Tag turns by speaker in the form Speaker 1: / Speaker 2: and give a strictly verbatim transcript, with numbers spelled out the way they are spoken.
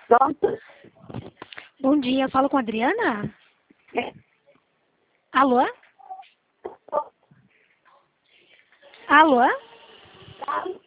Speaker 1: Pronto?
Speaker 2: Bom dia, eu falo com a Adriana?
Speaker 1: É.
Speaker 2: Alô? Alô?
Speaker 1: Tá.